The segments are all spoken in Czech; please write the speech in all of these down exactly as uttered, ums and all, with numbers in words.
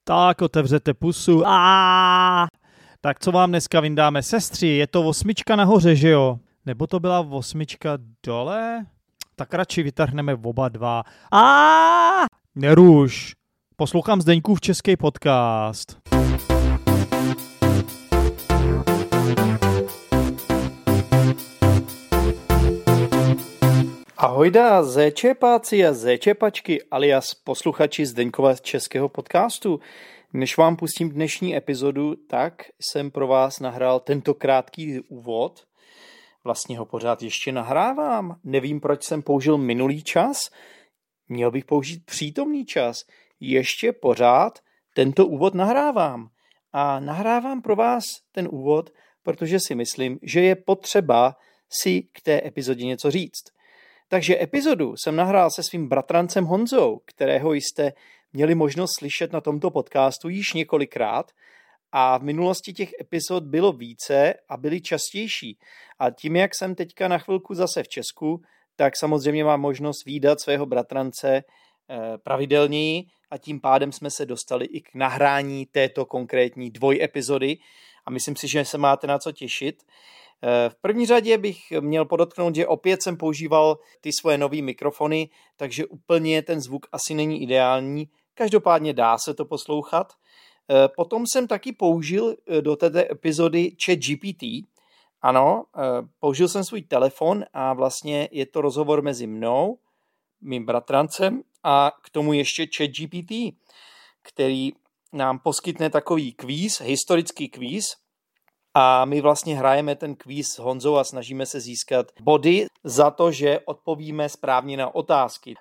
Tak otevřete pusu. Aaaa! Tak co vám dneska vyndáme, sestři? Je to osmička nahoře, že jo? Nebo to byla osmička dole? Tak radši vytrhneme oba dva. Aaaa! Neruš. Poslouchám Zdeňkův český podcast. Ahojda, zéčepáci a zéčepačky alias posluchači Zdeňkova českého podcastu. Než vám pustím dnešní epizodu, tak jsem pro vás nahrál tento krátký úvod. Vlastně ho pořád ještě nahrávám. Nevím, proč jsem použil minulý čas. Měl bych použít přítomný čas. Ještě pořád tento úvod nahrávám. A nahrávám pro vás ten úvod, protože si myslím, že je potřeba si k té epizodě něco říct. Takže epizodu jsem nahrál se svým bratrancem Honzou, kterého jste měli možnost slyšet na tomto podcastu již několikrát a v minulosti těch epizod bylo více a byly častější. A tím, jak jsem teďka na chvilku zase v Česku, tak samozřejmě mám možnost vídat svého bratrance pravidelněji a tím pádem jsme se dostali i k nahrání této konkrétní dvojepizody a myslím si, že se máte na co těšit. V první řadě bych měl podotknout, že opět jsem používal ty svoje nový mikrofony, takže úplně ten zvuk asi není ideální. Každopádně dá se to poslouchat. Potom jsem taky použil do této epizody ChatGPT. Ano, použil jsem svůj telefon a vlastně je to rozhovor mezi mnou, mým bratrancem a k tomu ještě ChatGPT, který nám poskytne takový kvíz, historický kvíz. A my vlastně hrajeme ten kvíz s Honzou a snažíme se získat body za to, že odpovíme správně na otázky.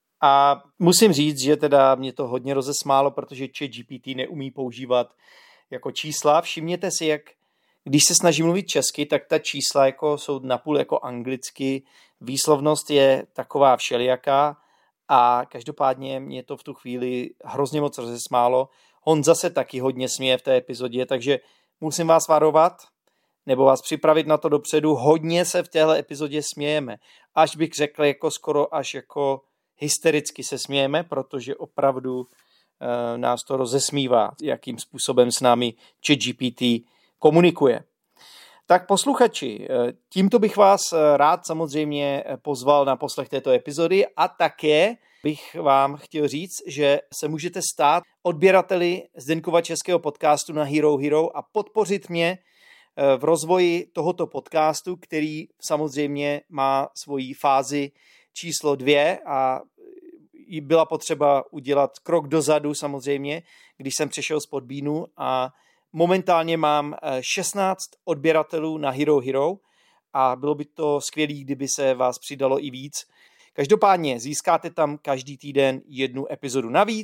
A musím říct, že teda mě to hodně rozesmálo, protože ChatGPT neumí používat jako čísla. Všimněte si, jak když se snažím mluvit česky, tak ta čísla jako jsou napůl jako anglicky. Výslovnost je taková všelijaká a každopádně mě to v tu chvíli hrozně moc rozesmálo. Honza se taky hodně směje v té epizodě, takže musím vás varovat, nebo vás připravit na to dopředu. Hodně se v téhle epizodě smějeme. Až bych řekl, jako skoro až jako hystericky se smějeme, protože opravdu e, nás to rozesmívá, jakým způsobem s námi ChatGPT komunikuje. Tak posluchači, tímto bych vás rád samozřejmě pozval na poslech této epizody a také bych vám chtěl říct, že se můžete stát odběrateli Zdeňkova českého podcastu na Hero Hero a podpořit mě v rozvoji tohoto podcastu, který samozřejmě má svoji fázi číslo dvě a byla potřeba udělat krok dozadu samozřejmě, když jsem přešel z Podbeanu a momentálně mám šestnáct odběratelů na Hero Hero a bylo by to skvělé, kdyby se vás přidalo i víc. Každopádně získáte tam každý týden jednu epizodu navíc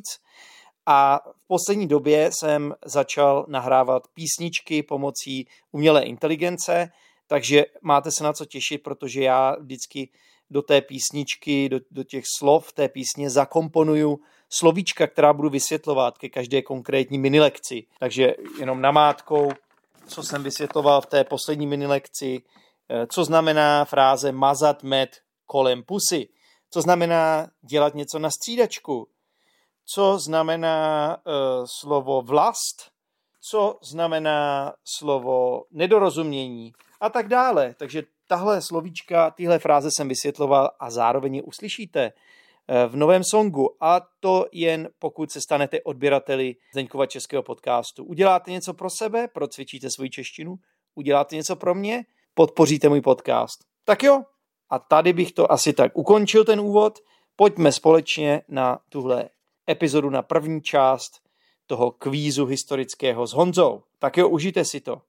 a v poslední době jsem začal nahrávat písničky pomocí umělé inteligence, takže máte se na co těšit, protože já vždycky do té písničky, do, do těch slov té písně zakomponuju slovíčka, která budu vysvětlovat ke každé konkrétní minilekci. Takže jenom namátkou, co jsem vysvětloval v té poslední minilekci, co znamená fráze mazat med kolem pusy, co znamená dělat něco na střídačku, co znamená uh, slovo vlast, co znamená slovo nedorozumění a tak dále. Takže tahle slovíčka, tyhle fráze jsem vysvětloval a zároveň je uslyšíte v novém songu a to jen pokud se stanete odběrateli Zdeňkova českého podcastu. Uděláte něco pro sebe, procvičíte svoji češtinu, uděláte něco pro mě, podpoříte můj podcast. Tak jo, a tady bych to asi tak ukončil ten úvod. Pojďme společně na tuhle epizodu, na první část toho kvízu historického s Honzou. Tak jo, užijte si to.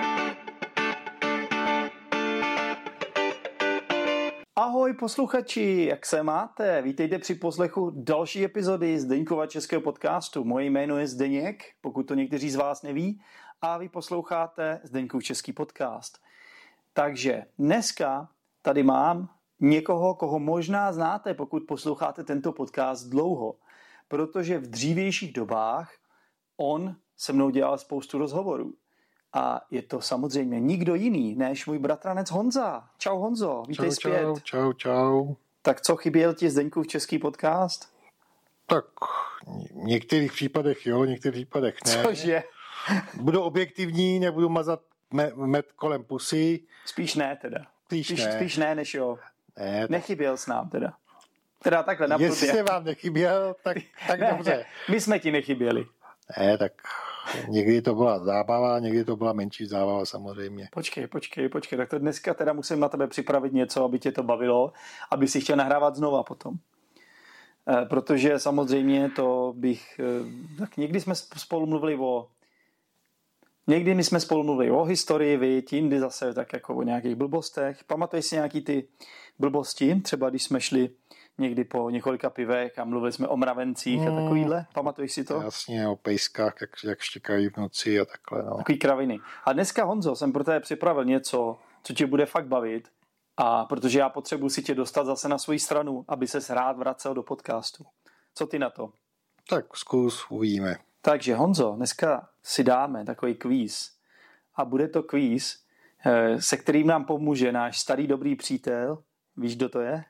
Ahoj posluchači, jak se máte? Vítejte při poslechu další epizody Zdeňkova českého podcastu. Moje jméno je Zdeněk, pokud to někteří z vás neví, a vy posloucháte Zdeňkův český podcast. Takže dneska tady mám někoho, koho možná znáte, pokud posloucháte tento podcast dlouho, protože v dřívějších dobách on se mnou dělal spoustu rozhovorů. A je to samozřejmě nikdo jiný, než můj bratranec Honza. Čau Honzo, vítej čau, zpět. Čau, čau, čau. Tak co chyběl ti Zdeňkův český podcast? Tak v některých případech jo, v některých případech ne. Cože? Budu objektivní, nebudu mazat med kolem pusy. Spíš ne teda. Spíš, spíš ne. Spíš ne, než jo. Ne, tak... Nechyběl s nám teda. Teda takhle na Jestli se vám nechyběl, tak, tak ne, dobře. Ne, my jsme ti nechyběli. Ne, tak někdy to byla zábava, někdy to byla menší zábava samozřejmě. Počkej, počkej, počkej. Tak to dneska teda musím na tebe připravit něco, aby tě to bavilo, aby si chtěl nahrávat znova potom. E, protože samozřejmě to bych... E, tak někdy jsme spolu mluvili o... Někdy my jsme spolu mluvili o historii, viď, jindy zase tak jako o nějakých blbostech. Pamatuješ si nějaký ty blbosti? Třeba když jsme šli někdy po několika pivech a mluvili jsme o mravencích a takovýhle. Pamatuješ si to? Jasně, o pejskách, jak, jak štěkají v noci a takhle. No. Takový kraviny. A dneska, Honzo, jsem pro tebe připravil něco, co tě bude fakt bavit. A protože já potřebuji si tě dostat zase na svoji stranu, aby ses rád vracel do podcastu. Co ty na to? Tak zkus, uvidíme. Takže Honzo, dneska si dáme takový kvíz. A bude to kvíz, se kterým nám pomůže náš starý dobrý přítel. Víš, kdo to je?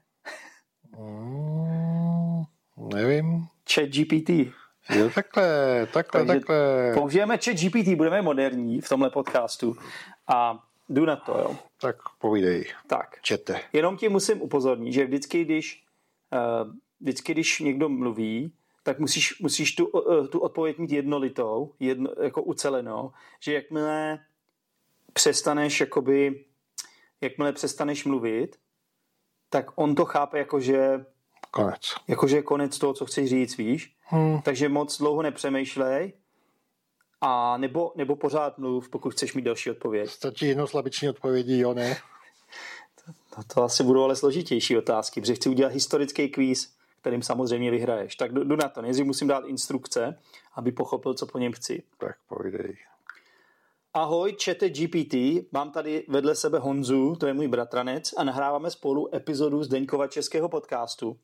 Mm, nevím. ChatGPT. Jo, takhle, takhle, Takže takhle. použijeme ChatGPT, budeme moderní v tomhle podcastu. A jdu na to, jo. Tak povídej. Tak. Čete. Jenom ti musím upozornit, že vždycky, když, uh, vždycky, když někdo mluví, tak musíš, musíš tu, uh, tu odpověď mít jednolitou, jedno, jako ucelenou, že jakmile přestaneš, jakoby, jakmile přestaneš mluvit, tak on to chápe jako, že Konec. Jakože je konec toho, co chceš říct, víš? Hmm. Takže moc dlouho nepřemýšlej a nebo, nebo pořád mluv, pokud chceš mít další odpověď. Stačí jednoslabiční odpovědi, jo, ne? To, to asi budou ale složitější otázky, protože chci udělat historický kvíz, kterým samozřejmě vyhraješ. Tak jdu, jdu na to. Nejdřív musím dát instrukce, aby pochopil, co po něm chci. Tak povídej. Ahoj, čete G P T, mám tady vedle sebe Honzu, to je můj bratranec, a nahráváme spolu epizodu Zdeňkova českého podcastu.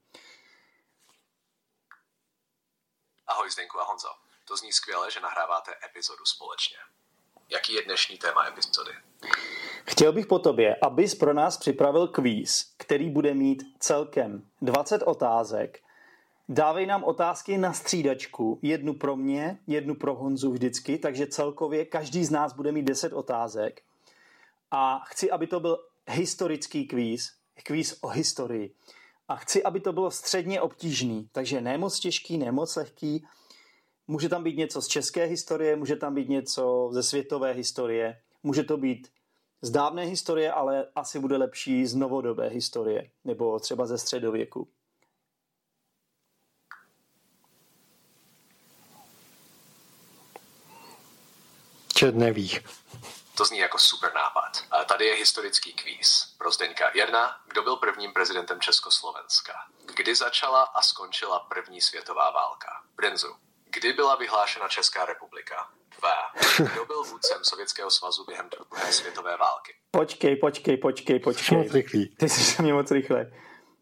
Ahoj Zdeňku a Honzo, to zní skvěle, že nahráváte epizodu společně. Jaký je dnešní téma epizody? Chtěl bych po tobě, abys pro nás připravil kvíz, který bude mít celkem dvacet otázek. Dávej nám otázky na střídačku, jednu pro mě, jednu pro Honzu vždycky, takže celkově každý z nás bude mít deset otázek. A chci, aby to byl historický kvíz, kvíz o historii. A chci, aby to bylo středně obtížný, takže ne moc těžký, ne moc lehký. Může tam být něco z české historie, může tam být něco ze světové historie, může to být z dávné historie, ale asi bude lepší z novodobé historie, nebo třeba ze středověku. Čet neví. To zní jako super nápad. A tady je historický kvíz pro Zdeňka. Jedna, kdo byl prvním prezidentem Československa? Kdy začala a skončila první světová válka? Brenzu, kdy byla vyhlášena Česká republika? Dva, kdo byl vůdcem Sovětského svazu během druhé světové války? Počkej, počkej, počkej, počkej. Moc rychlý. Ty jsi na mě moc rychlej.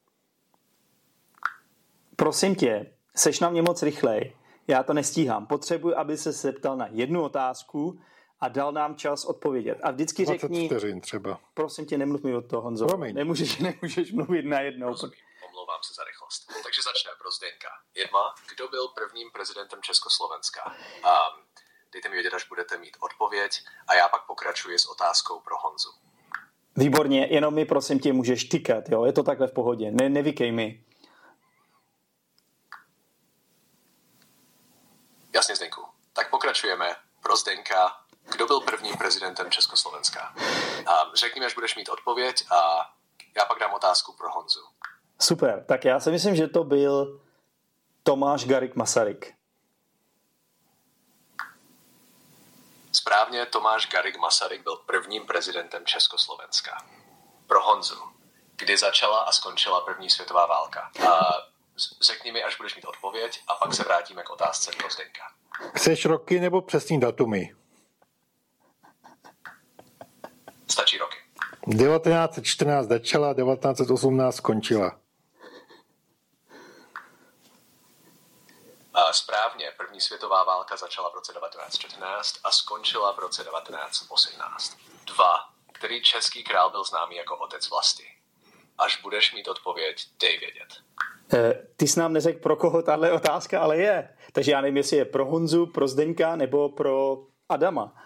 Prosím tě, seš na mě moc rychlej. Já to nestíhám. Potřebuji, aby se zeptal na jednu otázku a dal nám čas odpovědět. A vždycky řekni... dvacet vteřin třeba. Prosím tě, nemluv mi od toho, Honzo. Promiň. Nemůžeš, nemůžeš mluvit najednou. Rozumím, omlouvám se za rychlost. Takže začneme pro Zdeňka. Jedna, kdo byl prvním prezidentem Československa? A dejte mi vědět, až budete mít odpověď a já pak pokračuji s otázkou pro Honzu. Výborně, jenom mi prosím tě můžeš tykat, jo? Je to takhle v pohodě. Ne, nevykej mi. Jasně, Zdeňku. Tak pokračujeme pro Zdeňka. Kdo byl prvním prezidentem Československa? A řekni mi, až budeš mít odpověď a já pak dám otázku pro Honzu. Super, tak já si myslím, že to byl Tomáš Garrigue Masaryk. Správně, Tomáš Garrigue Masaryk byl prvním prezidentem Československa. Pro Honzu. Kdy začala a skončila první světová válka? A řekni mi, až budeš mít odpověď a pak se vrátíme k otázce pro Zdeňka. Chceš roky nebo přesný datumy? Stačí roky. devatenáct set čtrnáct začala, devatenáct set osmnáct skončila. A správně, první světová válka začala v roce devatenáct set čtrnáct a skončila v roce devatenáct set osmnáct. Dva. Který český král byl známý jako otec vlasti? Až budeš mít odpověď, dej vědět. Ty jsi nám neřekl, pro koho tahle otázka ale je. Takže já nevím, jestli je pro Honzu, pro Zdeňka nebo pro Adama.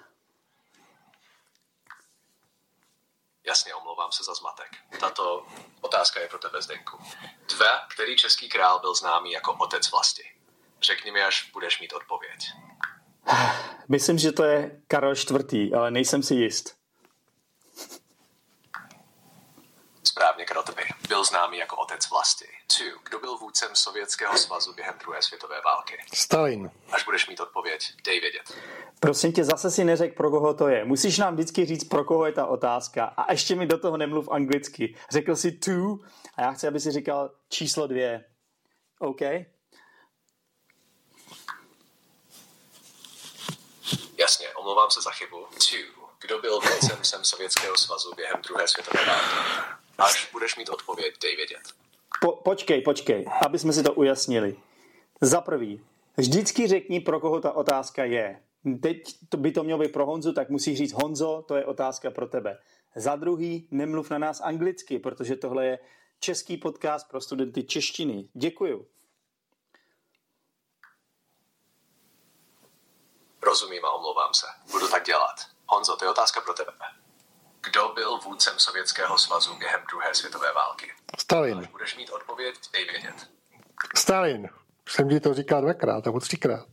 Jasně, omlouvám se za zmatek. Tato otázka je pro tebe, Zdeňku. Dva, který český král byl známý jako otec vlasti? Řekni mi, až budeš mít odpověď. Myslím, že to je Karel čtvrtý, ale nejsem si jist. Správně, Karel čtvrtý. Byl známý jako otec vlasti. Two, kdo byl vůdcem Sovětského svazu během druhé světové války? Stalin. Až budeš mít odpověď, dej vědět. Prosím tě, zase si neřek, pro koho to je. Musíš nám vždycky říct, pro koho je ta otázka. A ještě mi do toho nemluv anglicky. Řekl si two a já chci, aby si říkal číslo dvě. OK? Jasně, omlouvám se za chybu. Two, kdo byl vůdcem Sovětského svazu během druhé světové války? Až budeš mít odpověď, dej vědět. Po, počkej, počkej, aby jsme si to ujasnili. Za prvý, vždycky řekni, pro koho ta otázka je. Teď to by to mělo být pro Honzu, tak musíš říct Honzo, to je otázka pro tebe. Za druhý, nemluv na nás anglicky, protože tohle je český podcast pro studenty češtiny. Děkuju. Rozumím a omlouvám se. Budu tak dělat. Honzo, to je otázka pro tebe. Kdo byl vůdcem Sovětského svazu během druhé světové války? Stalin. Až budeš mít odpověď, dej vědět. Stalin. Už jsem ti to říkal dvakrát, nebo třikrát.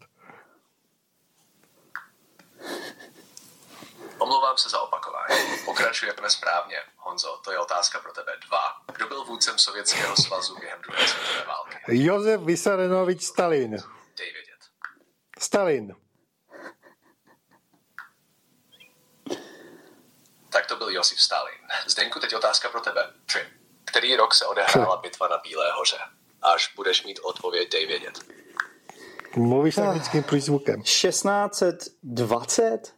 Omlouvám se za opakování. Pokračujeme správně. Honzo, to je otázka pro tebe. Dva. Kdo byl vůdcem Sovětského svazu během druhé světové války? Josef Vissarionovič Stalin. Dej vědět. Stalin. Tak to byl Josif Stalin. Zdeňku, teď otázka pro tebe. Tři. Který rok se odehrála bitva na Bílé hoře? Až budeš mít odpověď, dej vědět. Mluvíš s anglickým přízvukem. šestnáct dvacet?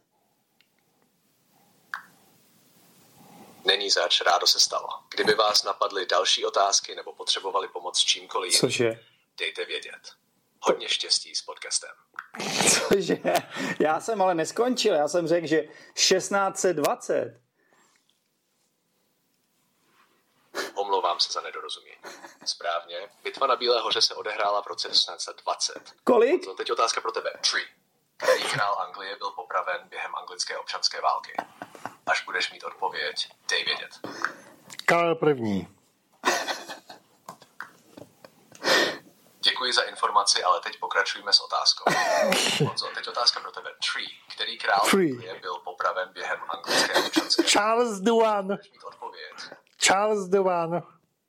Není zač, rádo se stalo. Kdyby vás napadly další otázky nebo potřebovali pomoc s čímkoliv, Cože? dejte vědět. Hodně štěstí s podcastem. Cože? Já jsem ale neskončil. Já jsem řekl, že šestnáct dvacet. Omlouvám se za nedorozumění. Správně. Bitva na Bílé hoře se odehrála v roce šestnáct dvacet. Kolik? To teď otázka pro tebe. Tři. Který král Anglie byl popraven během anglické občanské války? Až budeš mít odpověď, dej vědět. Karel první. Děkuji za informaci, ale teď pokračujeme s otázkou. Honzo, teď otázka pro tebe. Tři. Který král Three. Anglie byl popraven během anglické občanské války? Charles Duan. Budeš mít odpověď. Charles Duan.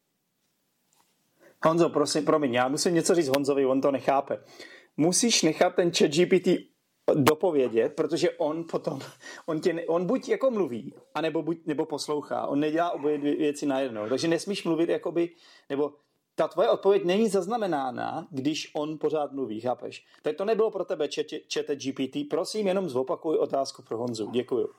Honzo, prosím, promiň, já musím něco říct Honzovi, on to nechápe. Musíš nechat ten ChatGPT dopovědět, protože on potom, on, tě, on buď jako mluví, anebo buď, nebo poslouchá. On nedělá oboje dvě věci najednou. Takže nesmíš mluvit jakoby, nebo ta tvoje odpověď není zaznamenána, když on pořád mluví, chápeš? Tak to nebylo pro tebe ChatGPT. Prosím, jenom zopakuj otázku pro Honzu. Děkuju.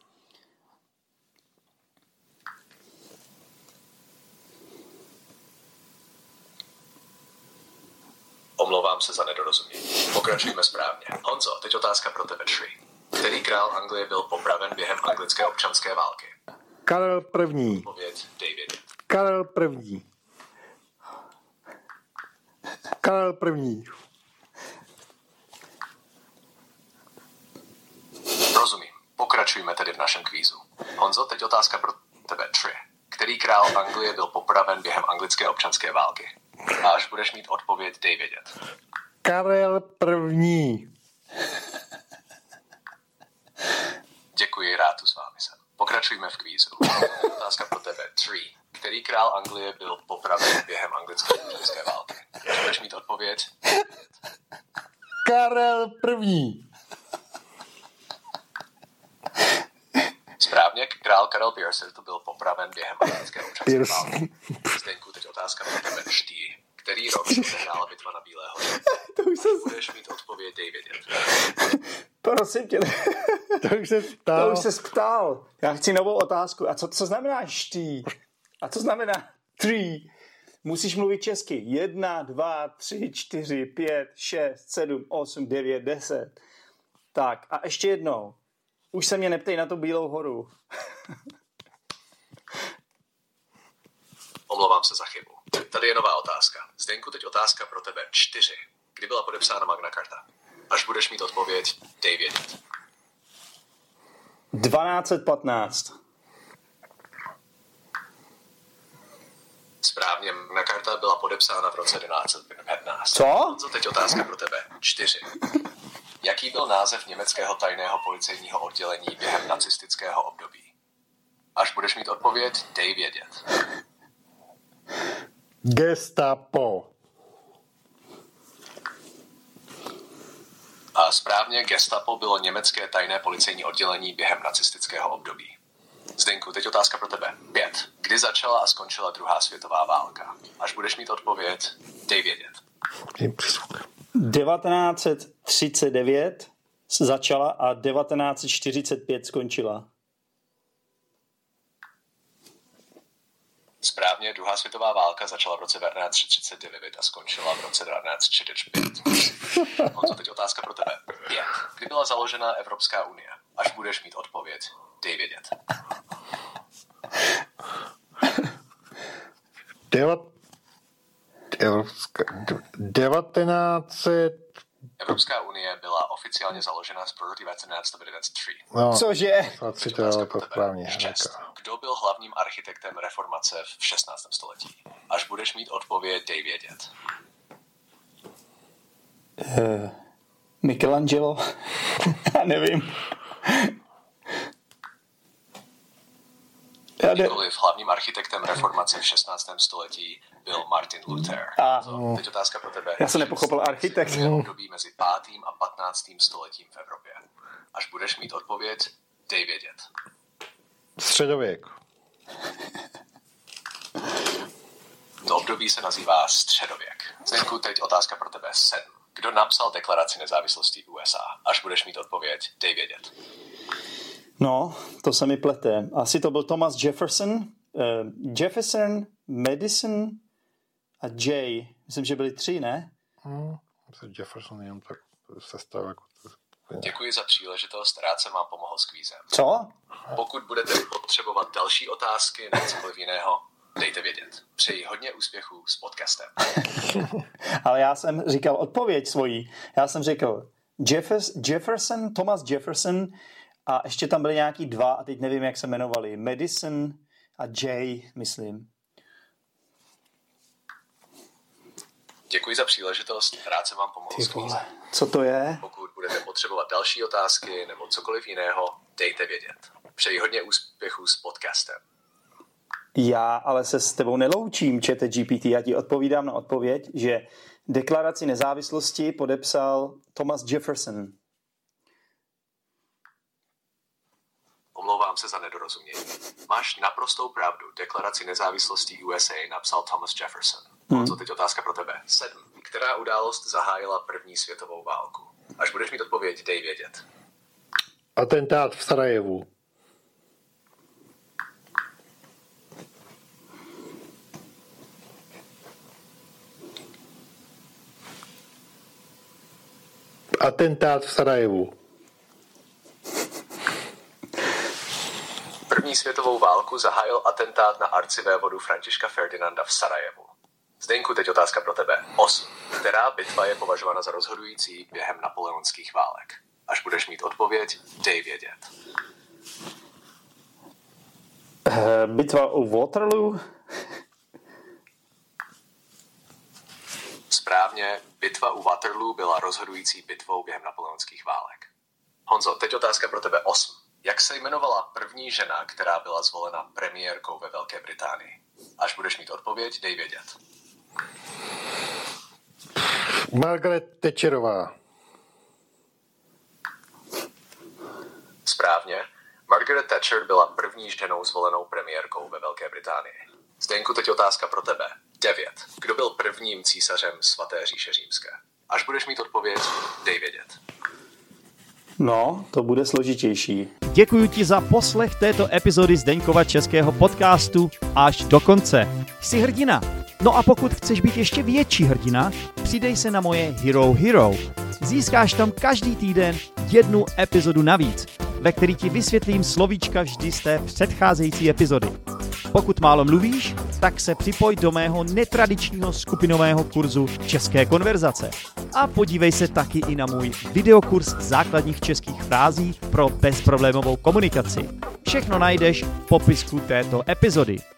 Omlouvám se za nedorozumění. Pokračujeme správně. Honzo, teď otázka pro tebe. Tři. Který král Anglie byl popraven během anglické občanské války? Karel první. Odpověď, dej vědět. Karel první. Karel první. Rozumím. Pokračujeme tedy v našem kvízu. Honzo, teď otázka pro tebe. Tři. Který král Anglie byl popraven během anglické občanské války? A až budeš mít odpověď, dej vědět. Karel první. Děkuji, rád tu s vámi jsem. Pokračujeme v kvízu. Otázka pro tebe. Tři. Který král Anglie byl popraven během anglické občanské války? Až budeš mít odpověď? Karel první. Správně, král Karel Pierce to byl popraven během anglické občanské Pierce. války. Zdeňku, teď otázka pro tebe. Čtyři. Který rok se odehrála bitva na Bílé hoře? To už se... Budeš mít odpověď, dej vědět. Prosím tě. To už se To ptal. už se ptal. Já chci novou otázku. A co, co znamená štý? A co znamená tři? Musíš mluvit česky. Jedna, dva, tři, čtyři, pět, šest, sedm, osm, devět, deset. Tak a ještě jednou. Už se mě neptej na tu Bílou horu. Omlouvám se za chybu. Tady je nová otázka. Zdenku, teď otázka pro tebe. Čtyři. Kdy byla podepsána Magna Carta? Až budeš mít odpověď, dej vědět. dvanáct set patnáct. Správně, Magna Carta byla podepsána v roce jedenáct set patnáct. Co? Co teď otázka pro tebe? Čtyři. Jaký byl název německého tajného policejního oddělení během nacistického období? Až budeš mít odpověď, dej vědět. Gestapo. A správně, Gestapo bylo německé tajné policejní oddělení během nacistického období. Zdenku, teď otázka pro tebe. Pět. Kdy začala a skončila druhá světová válka? Až budeš mít odpověď, dej vědět. devatenáct set třicet devět začala a devatenáct set čtyřicet pět skončila. Správně, druhá světová válka začala v roce devatenáct set třicet devět a skončila v roce devatenáct set čtyřicet pět. Honzo, teď otázka pro tebe. Pět. Kdy byla založena Evropská unie? Až budeš mít odpověď, dej vědět. Devat... Evropská... devatenáct set... Evropská unie byla oficiálně založena v roce devatenáct set devadesát tři. No, Cože? Teď to správně. Šest. Kdo byl hlavním architektem reformace v šestnáctém století? Až budeš mít odpověď, dej vědět. Uh, Michelangelo? Nevím. Nikoliv hlavním architektem reformace v šestnáctém století byl Martin Luther. A, So, teď otázka pro tebe. já jsem nepochopil architekt. Období mezi pátým a patnáctým stoletím v Evropě. Až budeš mít odpověď, dej vědět. Středověk. To období se nazývá středověk. Zdenku, teď otázka pro tebe. Sedm. Kdo napsal deklaraci nezávislosti U S A? Až budeš mít odpověď, dej vědět. No, to se mi plete. Asi to byl Thomas Jefferson, uh, Jefferson, Madison a Jay. Myslím, že byli tři, ne? Hmm, Jefferson jenom tak sestav jako... Děkuji za příležitost, rád jsem vám pomohl s kvízem. Co? Pokud budete potřebovat další otázky nebo cokoliv jiného, dejte vědět. Přeji hodně úspěchů s podcastem. Ale já jsem říkal odpověď svojí. Já jsem řekl Jeffers, Jefferson, Thomas Jefferson a ještě tam byly nějaký dva a teď nevím, jak se jmenovali. Madison a Jay, myslím. Děkuji za příležitost, rád jsem vám pomohl s kvízem. Co to je? Pokud budete potřebovat další otázky nebo cokoliv jiného, dejte vědět. Přeji hodně úspěchů s podcastem. Já ale se s tebou neloučím, ChatGPT. Já ti odpovídám na odpověď, že deklaraci nezávislosti podepsal Thomas Jefferson. Omlouvám se za nedorozumění. Máš naprostou pravdu. Deklaraci nezávislosti U S A napsal Thomas Jefferson. Hmm. Co teď otázka pro tebe? Sedm. Která událost zahájila první světovou válku? Až budeš mít odpověď, dej vědět. Atentát v Sarajevu. Atentát v Sarajevu. První světovou válku zahájil atentát na arcivévodu Františka Ferdinanda v Sarajevu. Zdenku, teď otázka pro tebe. osm. Která bitva je považována za rozhodující během napoleonských válek? Až budeš mít odpověď, dej vědět. Uh, bitva u Waterloo? Správně, bitva u Waterloo byla rozhodující bitvou během napoleonských válek. Honzo, teď otázka pro tebe osm. Jak se jmenovala první žena, která byla zvolena premiérkou ve Velké Británii? Až budeš mít odpověď, dej vědět. Margaret Thatcherová. Správně. Margaret Thatcher byla první ženou zvolenou premiérkou ve Velké Británii. Zdenku, teď otázka pro tebe. devět. Kdo byl prvním císařem svaté říše římské? Až budeš mít odpověď, dej vědět. No, to bude složitější. Děkuji ti za poslech této epizody Zdeňkova českého podcastu až do konce. Jsi hrdina. No a pokud chceš být ještě větší hrdina, přidej se na moje Hero Hero. Získáš tam každý týden jednu epizodu navíc, ve který ti vysvětlím slovíčka vždy z té předcházející epizody. Pokud málo mluvíš, tak se připoj do mého netradičního skupinového kurzu České konverzace. A podívej se taky i na můj videokurs základních českých frází pro bezproblémovou komunikaci. Všechno najdeš v popisku této epizody.